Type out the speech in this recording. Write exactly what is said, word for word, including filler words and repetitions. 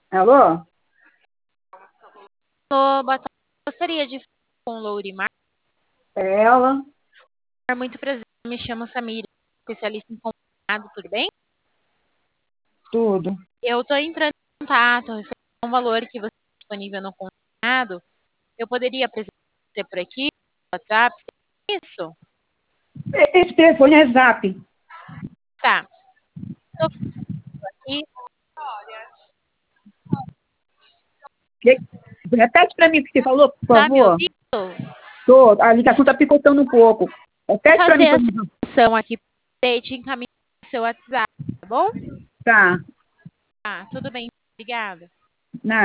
Alô? Alô, boa tarde. Gostaria de falar com o Lourimar. É ela? Muito prazer, me chamo Samira, especialista em combinado, tudo bem? Tudo. Eu estou entrando em contato, referente a um valor que você tem disponível no combinado. Eu poderia apresentar você por aqui, no WhatsApp? Isso? E- Esse telefone é zap. Tá. Estou aqui. Que- Repete para mim o que você falou, por Tá me favor. ouvindo? Tô, a ligação está picotando um pouco. Vou Repete para mim, fazer por a favor. simulação aqui para te encaminhar no seu WhatsApp, tá bom? Tá. Tá, tudo bem. Obrigada. Na